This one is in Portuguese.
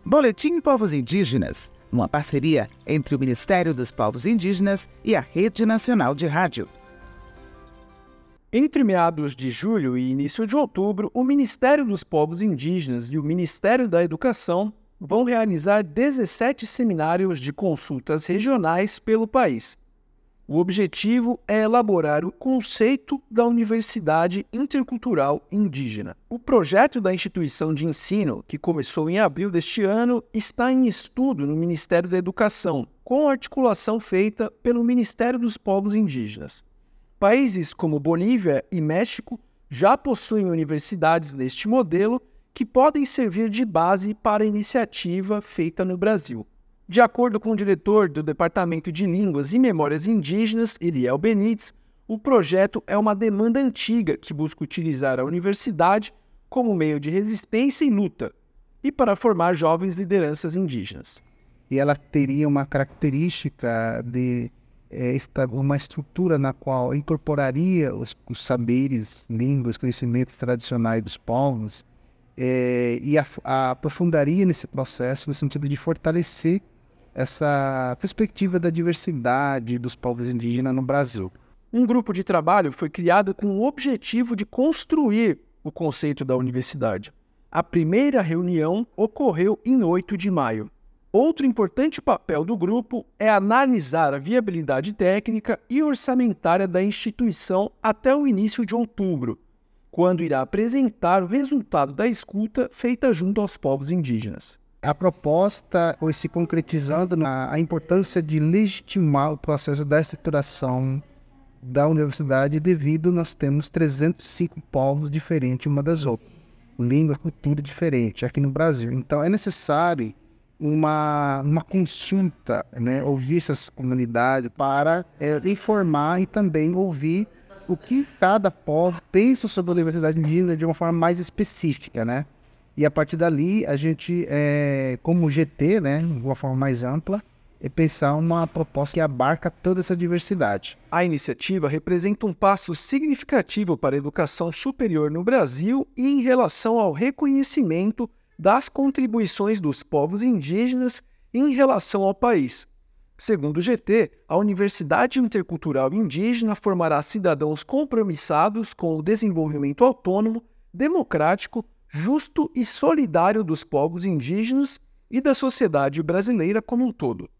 Boletim Povos Indígenas, uma parceria entre o Ministério dos Povos Indígenas e a Rede Nacional de Rádio. Entre meados de julho e início de outubro, o Ministério dos Povos Indígenas e o Ministério da Educação vão realizar 17 seminários de consultas regionais pelo país. O objetivo é elaborar o conceito da Universidade Intercultural Indígena. O projeto da instituição de ensino, que começou em abril deste ano, está em estudo no Ministério da Educação, com articulação feita pelo Ministério dos Povos Indígenas. Países como Bolívia e México já possuem universidades deste modelo que podem servir de base para a iniciativa feita no Brasil. De acordo com o diretor do Departamento de Línguas e Memórias Indígenas, Eliel Benites, o projeto é uma demanda antiga que busca utilizar a universidade como meio de resistência e luta, e para formar jovens lideranças indígenas. E ela teria uma característica de uma estrutura na qual incorporaria os saberes, línguas, conhecimentos tradicionais dos povos e aprofundaria nesse processo no sentido de fortalecer essa perspectiva da diversidade dos povos indígenas no Brasil. Um grupo de trabalho foi criado com o objetivo de construir o conceito da universidade. A primeira reunião ocorreu em 8 de maio. Outro importante papel do grupo é analisar a viabilidade técnica e orçamentária da instituição até o início de outubro, quando irá apresentar o resultado da escuta feita junto aos povos indígenas. A proposta foi se concretizando na importância de legitimar o processo da estruturação da universidade devido nós temos 305 povos diferentes uma das outras, língua e cultura diferente aqui no Brasil. Então é necessário uma consulta, ouvir essas comunidades para informar e também ouvir o que cada povo pensa sobre a universidade indígena de uma forma mais específica, E a partir dali, a gente, como GT, de uma forma mais ampla, pensar uma proposta que abarca toda essa diversidade. A iniciativa representa um passo significativo para a educação superior no Brasil e em relação ao reconhecimento das contribuições dos povos indígenas em relação ao país. Segundo o GT, a Universidade Intercultural Indígena formará cidadãos compromissados com o desenvolvimento autônomo, democrático, justo e solidário dos povos indígenas e da sociedade brasileira como um todo.